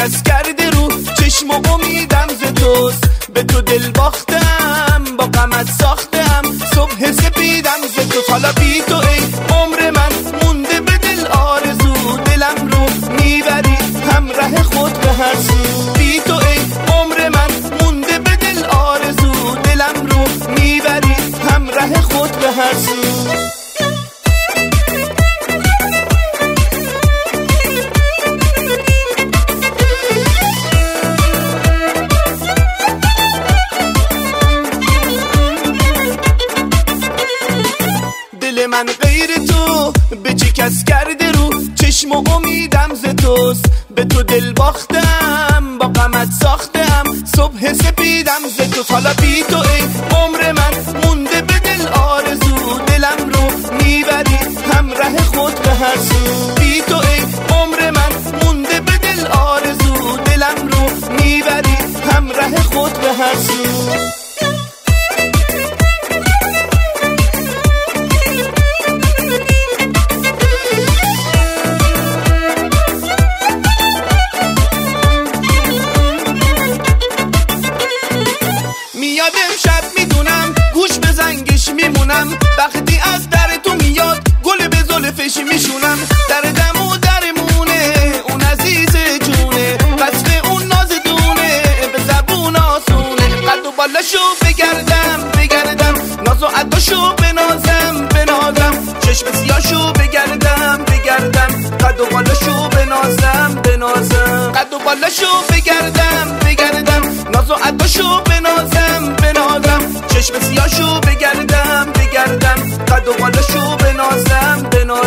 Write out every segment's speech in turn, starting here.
کس کرده رو چشم و امیدم ز توست. به تو دل باختم با غمت ساختم صبح سپیدم ز تو. حالا بی تو ای عمر من مونده به دل آرزو، دلم رو میبری همراه خود به هر سو. بی تو ای عمر من مونده به دل آرزو، دلم رو میبری همراه خود به هر سو. دل من غیر تو به چه کس کرده رو چشم و امیدم ز توست. به تو دل باختم با غمت ساختم صبح سپیدم ز تو. حالا بی تو ای عمر من مونده به دل آرزو، دلم رو میبری همراه خود به هر سو. بی تو ای عمر من مونده به دل آرزو، دلم رو میبری همراه خود به هر سو. میاد امشب میدونم گوش به زنگش میمونم، وقتی از در تو میاد گل به زلفش میشونم. دردم و درمونه اون عزیز جونه، وصف اون ناز دونه به زبون آسونه. قد و بالاشو بگردم ناز و عداشو بنازم چشم سیاشو بگردم قد و بالاشو بنازم قد و بالاشو بگردم ناز و عداشو بنازم چشم سیاشو بگردم قد و بالاشو بنازم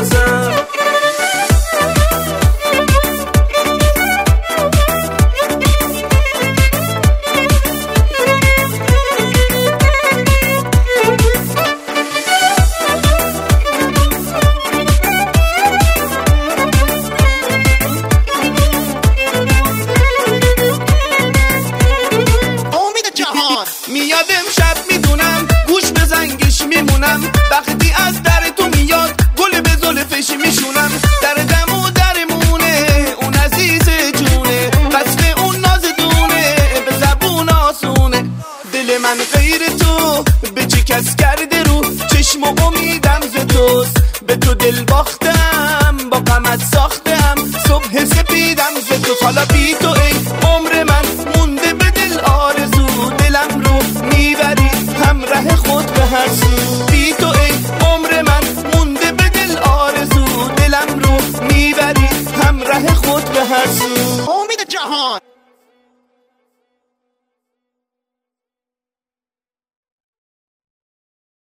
میاد امشب میدونم گوش به زنگش میمونم، وقتی از در تو میاد گل به زلفش میشونم. دردم و درمونه اون عزیز جونه، وصف اون ناز دونه به زبون آسونه. دل من غیر تو به چه کس کرده رو چشم و امیدم ز توست. به تو دل باختم با غمت ساختم صبح سپیدم ز تو. حالا بی تو ای عمر من مونده به دل آرزو، دلم رو میبری همراه خود به هر سو. بی تو ای عمر من مونده به دل آرزو، دلم رو میبری همراه خود به هر سو. امید جهان